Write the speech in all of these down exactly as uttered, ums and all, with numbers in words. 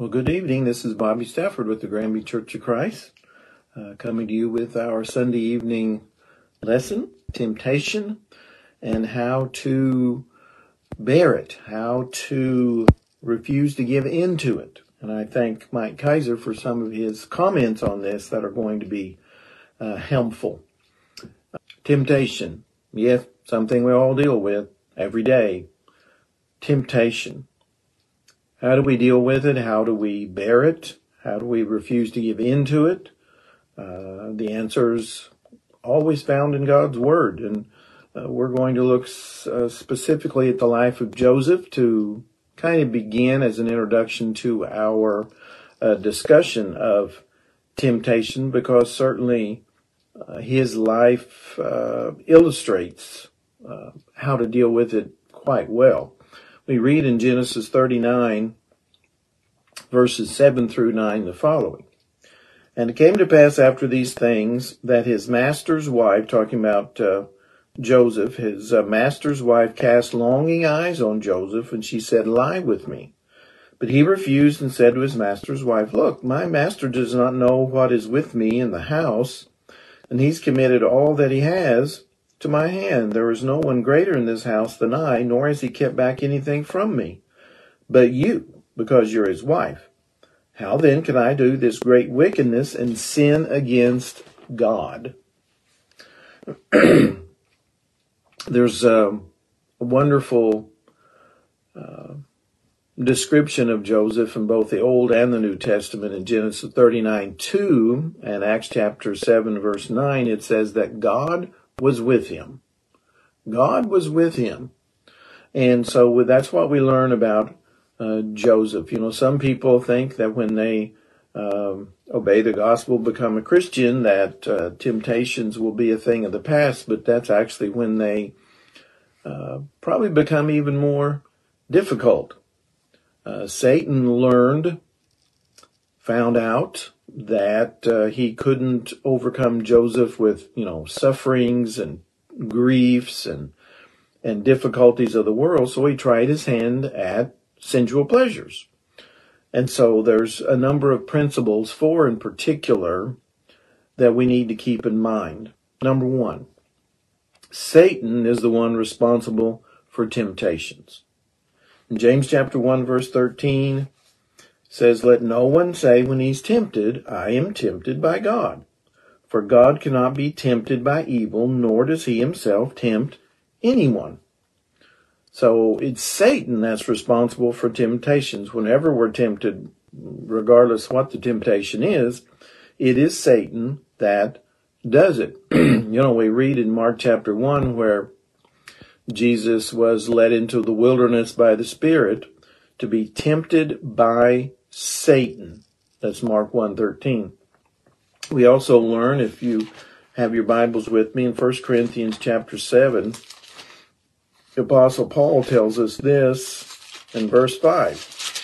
Well, good evening. This is Bobby Stafford with the Granby Church of Christ, uh, coming to you with our Sunday evening lesson, temptation, and how to bear it, how to refuse to give in to it. And I thank Mike Kaiser for some of his comments on this that are going to be uh, helpful. Temptation, yes, something we all deal with every day. Temptation. How do we deal with it? How do we bear it? How do we refuse to give in to it? Uh, the answer is always found in God's Word. And uh, we're going to look uh, specifically at the life of Joseph to kind of begin as an introduction to our uh, discussion of temptation, because certainly uh, his life uh, illustrates uh, how to deal with it quite well. We read in Genesis thirty-nine, verses seven through nine, the following. And it came to pass after these things that his master's wife, talking about uh, Joseph, his uh, master's wife cast longing eyes on Joseph, and she said, Lie with me. But he refused and said to his master's wife, Look, my master does not know what is with me in the house, and he's committed all that he has to my hand. There is no one greater in this house than I, nor has he kept back anything from me. But you, because you're his wife. How then can I do this great wickedness and sin against God? There's a wonderful uh, description of Joseph in both the Old and the New Testament. In Genesis thirty-nine two and Acts chapter seven, verse nine, it says that God was with him. God was with him. And so that's what we learn about uh, Joseph. You know, some people think that when they um, obey the gospel, become a Christian, that uh, temptations will be a thing of the past, but that's actually when they uh, probably become even more difficult. Uh, Satan learned, found out that uh, he couldn't overcome Joseph with, you know, sufferings and griefs and and difficulties of the world, so he tried his hand at sensual pleasures. And so there's a number of principles, four in particular, that we need to keep in mind. Number one, Satan is the one responsible for temptations. In James chapter one, verse thirteen, says, Let no one say when he's tempted, I am tempted by God. For God cannot be tempted by evil, nor does he himself tempt anyone. So it's Satan that's responsible for temptations. Whenever we're tempted, regardless what the temptation is, it is Satan that does it. You know, we read in Mark chapter one where Jesus was led into the wilderness by the Spirit to be tempted by Satan. That's Mark one thirteen. We also learn, if you have your Bibles with me, in First Corinthians chapter seven, the Apostle Paul tells us this in verse five.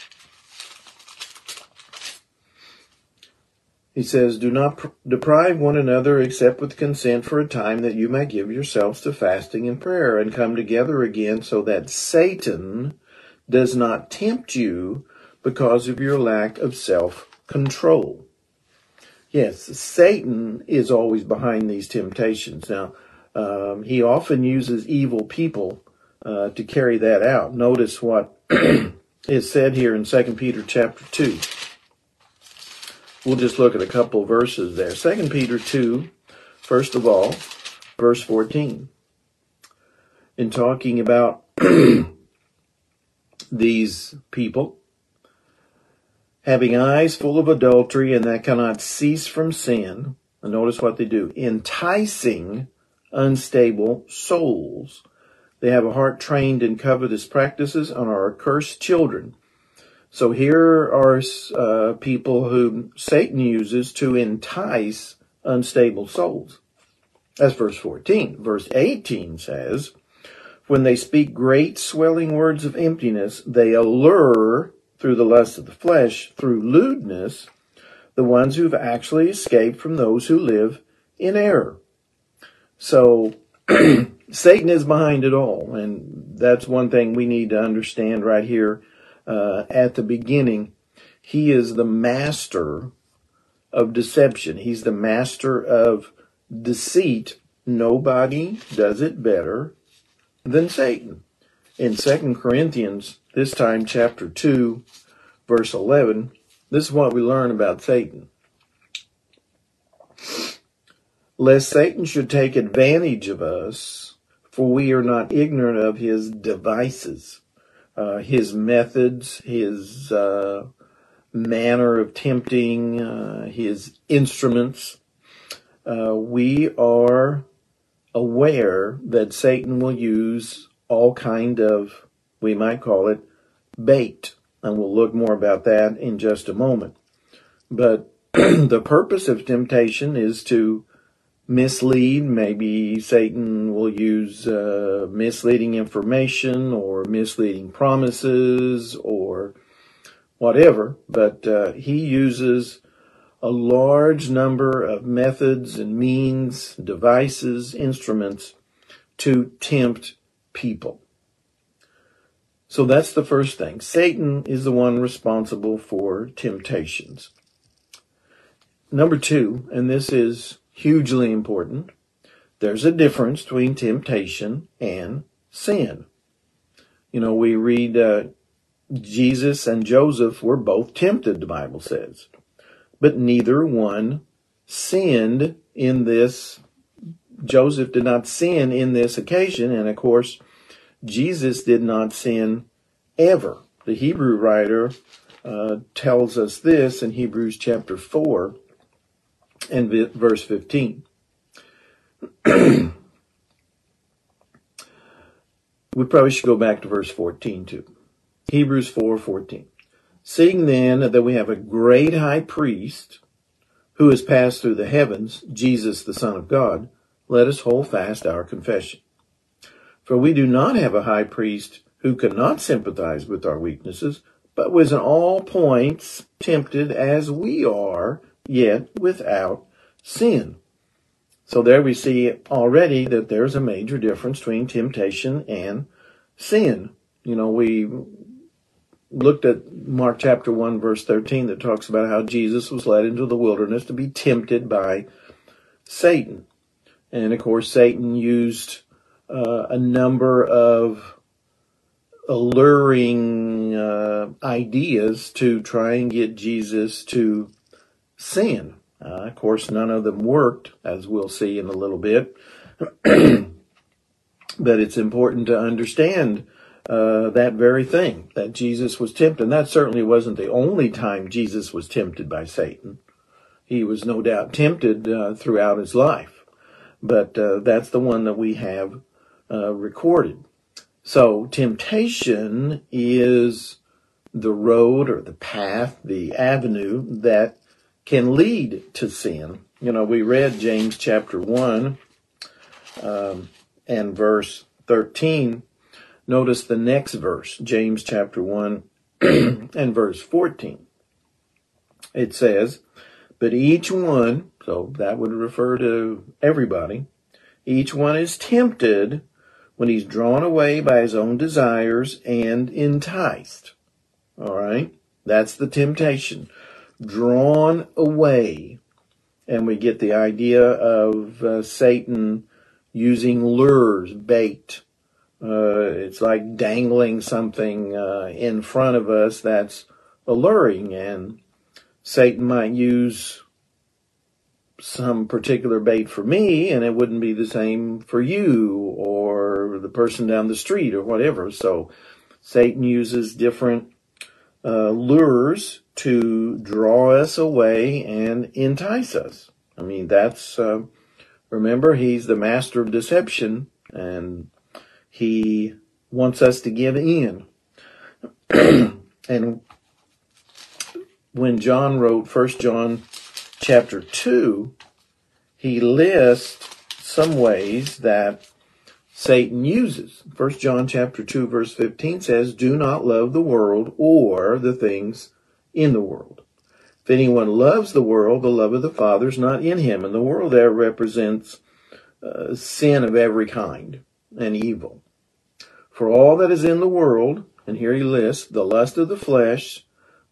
He says, Do not pr- deprive one another except with consent for a time, that you may give yourselves to fasting and prayer and come together again, so that Satan does not tempt you because of your lack of self-control. Yes, Satan is always behind these temptations. Now, um, he often uses evil people uh, to carry that out. Notice what is said here in Second Peter chapter two. We'll just look at a couple of verses there. Second Peter two, first of all, verse fourteen. In talking about these people having eyes full of adultery and that cannot cease from sin, and notice what they do, enticing unstable souls. They have a heart trained in covetous practices and are accursed children. So here are uh, people whom Satan uses to entice unstable souls. That's verse fourteen. Verse eighteen says, When they speak great swelling words of emptiness, they allure, through the lust of the flesh, through lewdness, the ones who've actually escaped from those who live in error. So Satan is behind it all, and that's one thing we need to understand right here uh, at the beginning. He is the master of deception. He's the master of deceit. Nobody does it better than Satan. In Second Corinthians, this time chapter two, verse eleven, this is what we learn about Satan. Lest Satan should take advantage of us, for we are not ignorant of his devices, uh, his methods, his uh, manner of tempting, uh, his instruments. Uh, we are aware that Satan will use all kind of, we might call it, bait. And we'll look more about that in just a moment. But the purpose of temptation is to mislead. Maybe Satan will use uh, misleading information or misleading promises or whatever. But uh, he uses a large number of methods and means, devices, instruments to tempt people. So that's the first thing. Satan is the one responsible for temptations. Number two, and this is hugely important, there's a difference between temptation and sin. You know, we read uh, Jesus and Joseph were both tempted, the Bible says. But neither one sinned in this. Joseph did not sin in this occasion, and of course, Jesus did not sin ever. The Hebrew writer uh, tells us this in Hebrews chapter four and v- verse fifteen. We probably should go back to verse fourteen too. Hebrews four fourteen. Seeing then that we have a great high priest who has passed through the heavens, Jesus the Son of God, let us hold fast our confession. For we do not have a high priest who cannot sympathize with our weaknesses, but was in all points tempted as we are, yet without sin. So there we see already that there's a major difference between temptation and sin. You know, we looked at Mark chapter one, verse thirteen, that talks about how Jesus was led into the wilderness to be tempted by Satan. And of course, Satan used uh, a number of alluring uh, ideas to try and get Jesus to sin. Uh, of course, none of them worked, as we'll see in a little bit. But it's important to understand uh, that very thing, that Jesus was tempted. And that certainly wasn't the only time Jesus was tempted by Satan. He was no doubt tempted uh, throughout his life. But uh, that's the one that we have uh, recorded. So temptation is the road or the path, the avenue that can lead to sin. You know, we read James chapter one um, and verse thirteen. Notice the next verse, James chapter one and verse fourteen. It says, but each one, so that would refer to everybody, each one is tempted when he's drawn away by his own desires and enticed. All right? That's the temptation. Drawn away. And we get the idea of uh, Satan using lures, bait. Uh, it's like dangling something uh, in front of us that's alluring. And Satan might use some particular bait for me, and it wouldn't be the same for you or the person down the street or whatever. So Satan uses different uh, lures to draw us away and entice us. I mean, that's, uh, remember, he's the master of deception, and he wants us to give in. And when John wrote First John chapter two, he lists some ways that Satan uses. First John chapter two, verse fifteen says, do not love the world or the things in the world. If anyone loves the world, the love of the Father is not in him. And the world there represents uh, sin of every kind and evil. For all that is in the world, and here he lists, the lust of the flesh,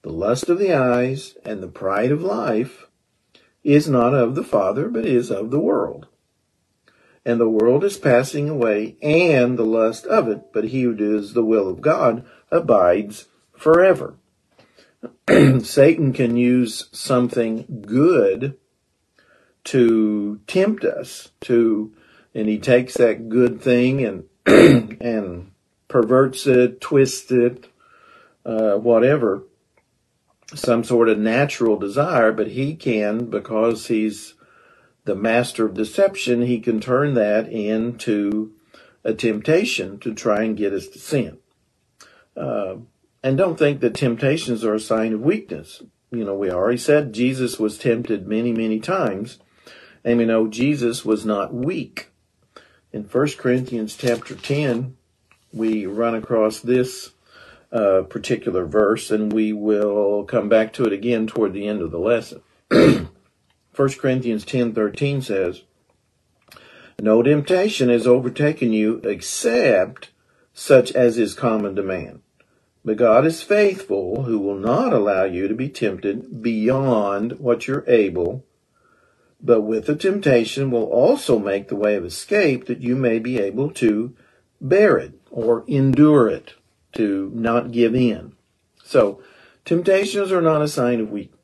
The lust of the eyes and the pride of life is not of the Father, but is of the world. And the world is passing away, and the lust of it, but he who does the will of God abides forever. Satan can use something good to tempt us to, and he takes that good thing and and perverts it, twists it, uh, whatever, some sort of natural desire, but he can, because he's the master of deception, he can turn that into a temptation to try and get us to sin. Uh, and don't think that temptations are a sign of weakness. You know, we already said Jesus was tempted many, many times, and we know Jesus was not weak. In First Corinthians chapter ten, we run across this uh, particular verse, and we will come back to it again toward the end of the lesson. First Corinthians ten thirteen says, "No temptation has overtaken you except such as is common to man. But God is faithful, who will not allow you to be tempted beyond what you're able, but with the temptation will also make the way of escape that you may be able to bear it or endure it, to not give in." So, temptations are not a sign of weakness.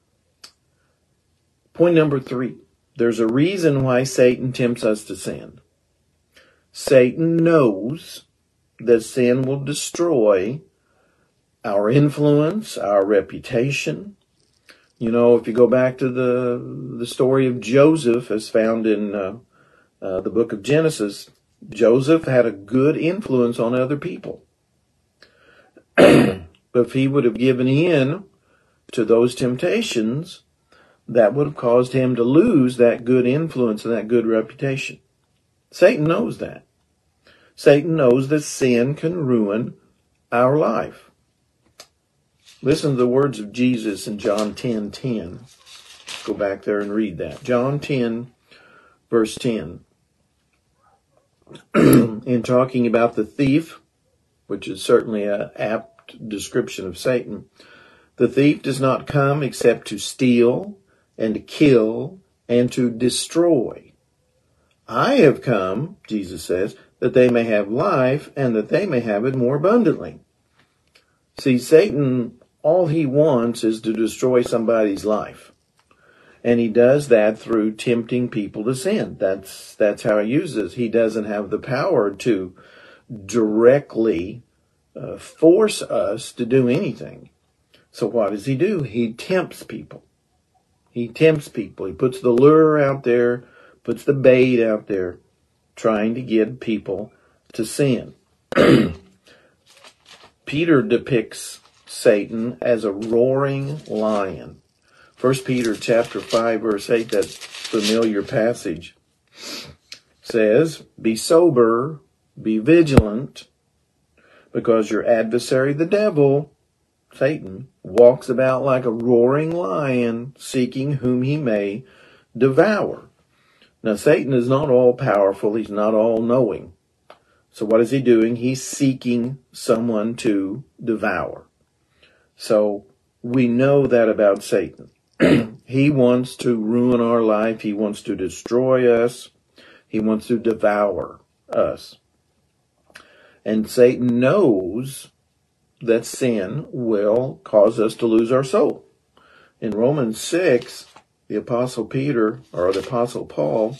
Point number three, there's a reason why Satan tempts us to sin. Satan knows that sin will destroy our influence, our reputation. You know, if you go back to the the story of Joseph as found in uh, uh, the book of Genesis, Joseph had a good influence on other people. But if he would have given in to those temptations, that would have caused him to lose that good influence and that good reputation. Satan knows that. Satan knows that sin can ruin our life. Listen to the words of Jesus in John ten ten. Go back there and read that. John ten, verse ten. In talking about the thief, which is certainly an apt description of Satan, "The thief does not come except to steal and to kill and to destroy. I have come," Jesus says, "that they may have life and that they may have it more abundantly." See, Satan, all he wants is to destroy somebody's life. And he does that through tempting people to sin. That's that's how he uses. He doesn't have the power to directly uh, force us to do anything. So what does he do? He tempts people. He tempts people. He puts the lure out there, puts the bait out there, trying to get people to sin. Peter depicts Satan as a roaring lion. First Peter chapter five, verse eight, that familiar passage, says, "Be sober, be vigilant, because your adversary, the devil," Satan, "walks about like a roaring lion, seeking whom he may devour." Now, Satan is not all-powerful. He's not all-knowing. So what is he doing? He's seeking someone to devour. So we know that about Satan. He wants to ruin our life. He wants to destroy us. He wants to devour us. And Satan knows that sin will cause us to lose our soul. In Romans six, the Apostle Peter, or the Apostle Paul,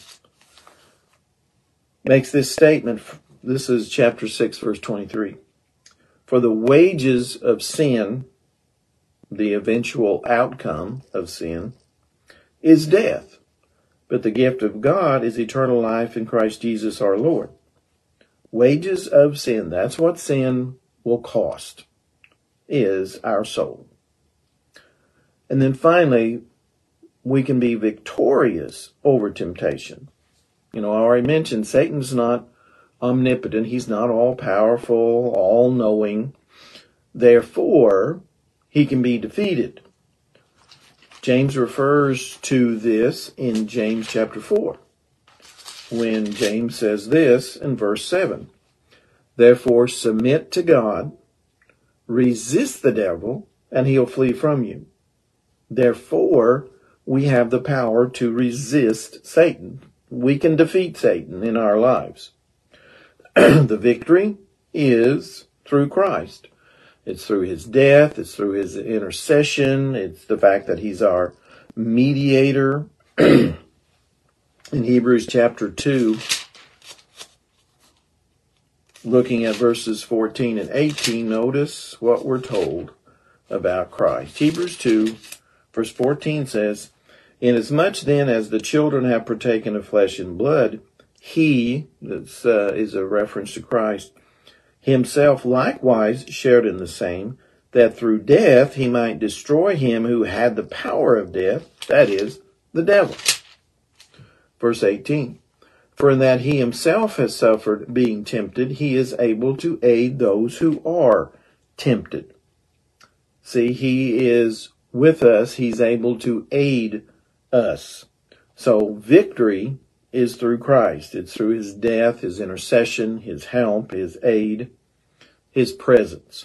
makes this statement. This is chapter six, verse twenty-three. "For the wages of sin," the eventual outcome of sin, "is death. But the gift of God is eternal life in Christ Jesus our Lord." Wages of sin, that's what sin will cost, is our soul. And then finally, we can be victorious over temptation. You know, I already mentioned Satan's not omnipotent. He's not all-powerful, all-knowing. Therefore, he can be defeated. James refers to this in James chapter four, when James says this in verse seven, "Therefore submit to God, resist the devil, and he'll flee from you. Therefore, we have the power to resist Satan. We can defeat Satan in our lives. The victory is through Christ. It's through his death. It's through his intercession. It's the fact that he's our mediator. In Hebrews chapter two, looking at verses fourteen and eighteen, notice what we're told about Christ. Hebrews two, verse fourteen says, "Inasmuch then as the children have partaken of flesh and blood, he," that uh, is a reference to Christ, "himself likewise shared in the same, that through death he might destroy him who had the power of death, that is, the devil." Verse eighteen, "For in that he himself has suffered being tempted, he is able to aid those who are tempted." See, he is with us. He's able to aid us. So victory is through Christ. It's through his death, his intercession, his help, his aid, his presence.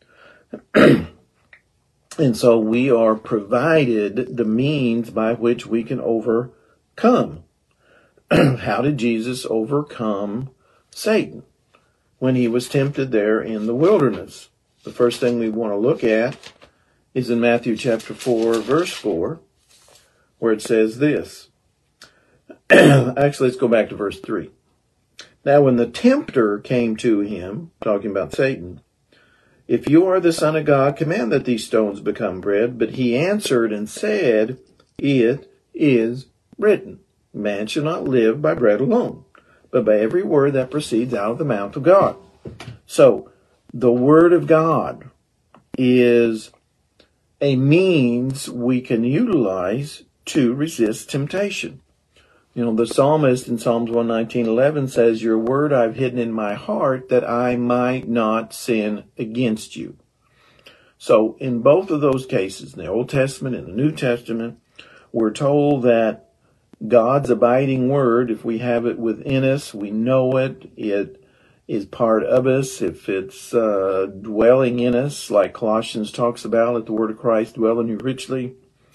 And so we are provided the means by which we can overcome. How did Jesus overcome Satan when he was tempted there in the wilderness? The first thing we want to look at is in Matthew chapter four, verse four, where it says this. Actually, let's go back to verse three. "Now when the tempter came to him," talking about Satan, "If you are the Son of God, command that these stones become bread. But he answered and said, It is written, man shall not live by bread alone, but by every word that proceeds out of the mouth of God." So, the Word of God is a means we can utilize to resist temptation. You know, the psalmist in Psalms one nineteen eleven says, "Your word I've hidden in my heart that I might not sin against you." So in both of those cases, in the Old Testament and the New Testament, we're told that God's abiding word, if we have it within us, we know it, it is part of us. If it's uh, dwelling in us, like Colossians talks about, "Let the word of Christ dwell in you richly,"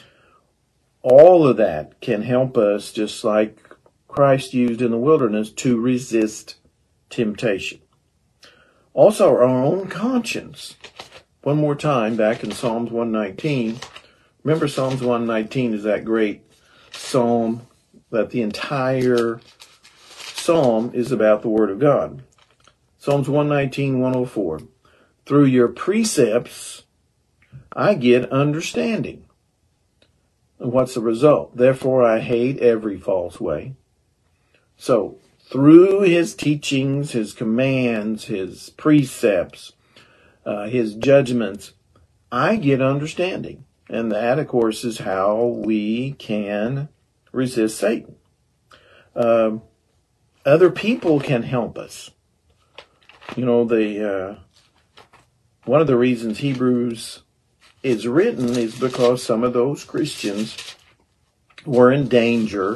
all of that can help us, just like Christ used in the wilderness, to resist temptation. Also, our own conscience. One more time, back in Psalms one nineteen. Remember, Psalms one nineteen is that great psalm that the entire psalm is about the Word of God. Psalms one nineteen, one oh four. "Through your precepts I get understanding." And what's the result? "Therefore I hate every false way." So, through his teachings, his commands, his precepts, uh, his judgments, I get understanding. And that, of course, is how we can resist Satan. Uh, other people can help us. You know, the uh, one of the reasons Hebrews is written is because some of those Christians were in danger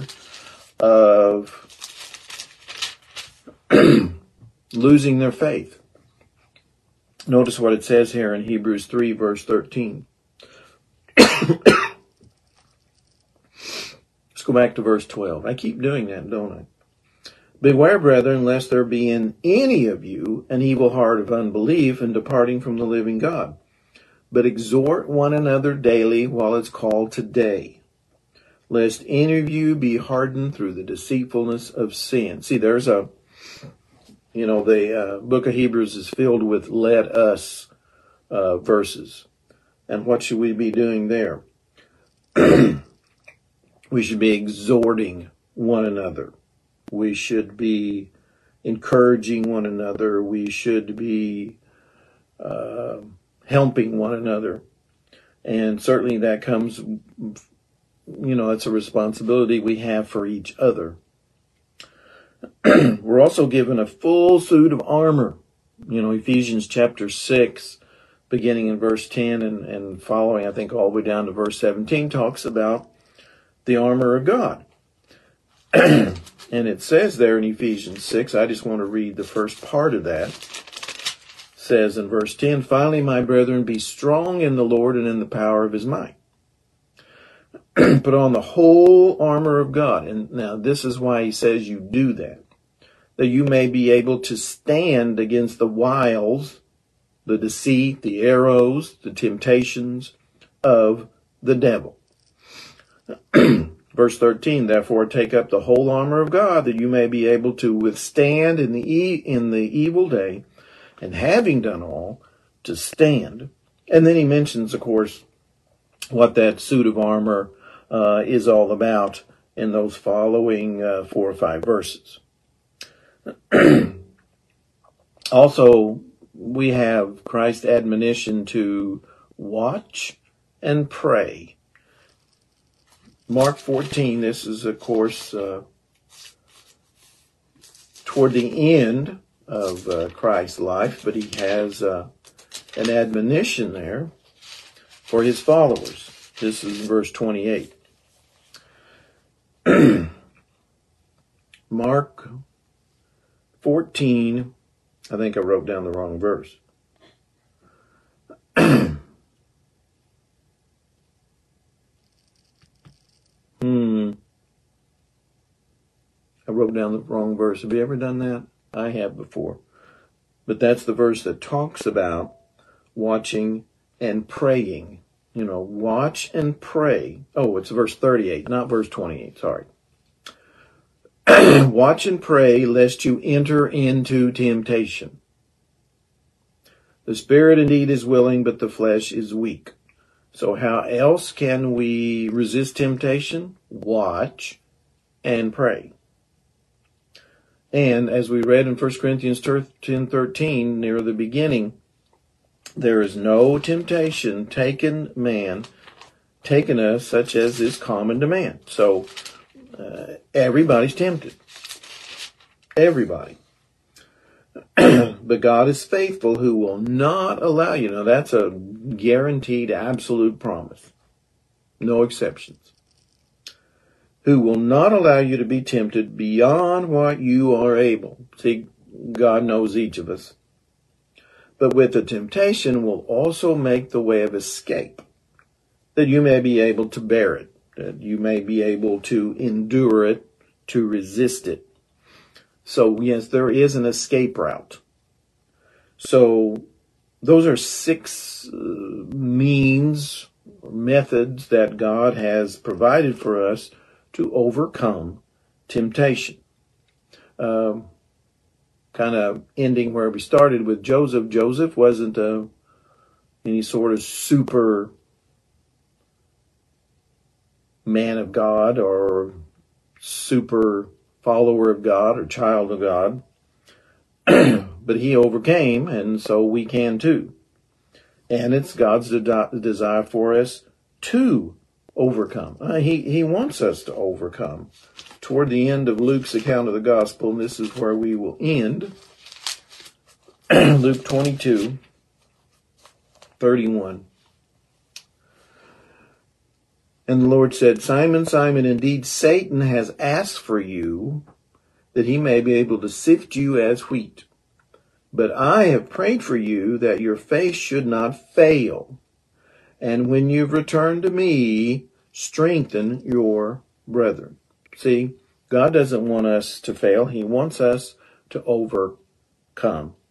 of losing their faith. Notice what it says here in Hebrews three, verse thirteen. Let's go back to verse twelve. I keep doing that, don't I? "Beware, brethren, lest there be in any of you an evil heart of unbelief and departing from the living God. But exhort one another daily while it's called today, lest any of you be hardened through the deceitfulness of sin." See, there's a, you know, the uh, book of Hebrews is filled with "let us" uh, verses. And what should we be doing there? We should be exhorting one another. We should be encouraging one another. We should be uh, helping one another. And certainly that comes, you know, that's a responsibility we have for each other. We're also given a full suit of armor. You know, Ephesians chapter six, beginning in verse ten and, and following, I think all the way down to verse seventeen, talks about the armor of God. And it says there in Ephesians six, I just want to read the first part of that. says in verse ten, finally, my brethren, be strong in the Lord and in the power of his might. Put on the whole armor of God. And now this is why he says you do that. That you may be able to stand against the wiles, the deceit, the arrows, the temptations of the devil. Verse thirteen, therefore take up the whole armor of God, that you may be able to withstand in the e- in the evil day, and having done all, to stand. And then he mentions, of course, what that suit of armor uh, is all about in those following uh, four or five verses. Also, we have Christ's admonition to watch and pray. Mark fourteen, this is, of course, uh, toward the end of uh, Christ's life, but he has uh, an admonition there for his followers. This is verse twenty-eight. Mark fourteen, I think I wrote down the wrong verse. hmm. I wrote down the wrong verse. Have you ever done that? I have before. But that's the verse that talks about watching and praying. You know, watch and pray. Oh, it's verse thirty-eight, not verse twenty-eight. Sorry. Watch and pray lest you enter into temptation. The spirit indeed is willing, but the flesh is weak. So how else can we resist temptation? Watch and pray. And as we read in First Corinthians ten thirteen, near the beginning, there is no temptation taken man, taken us, such as is common to man. So uh, everybody's tempted. Everybody. But God is faithful, who will not allow you. Now that's a guaranteed absolute promise. No exceptions. Who will not allow you to be tempted beyond what you are able. See, God knows each of us. But with the temptation will also make the way of escape, that you may be able to bear it, that you may be able to endure it, to resist it. So yes, there is an escape route. So those are six uh, means, methods that God has provided for us to overcome temptation. Um, kind of ending where we started with Joseph. Joseph wasn't a, any sort of super man of God or super follower of God or child of God. But he overcame, and so we can too. And it's God's de- desire for us to overcome. Uh, he, he wants us to overcome. Toward the end of Luke's account of the gospel, and this is where we will end, Luke twenty-two, thirty-one. And the Lord said, Simon, Simon, indeed Satan has asked for you, that he may be able to sift you as wheat. But I have prayed for you that your faith should not fail. And when you've returned to me, strengthen your brethren. See, God doesn't want us to fail. He wants us to overcome.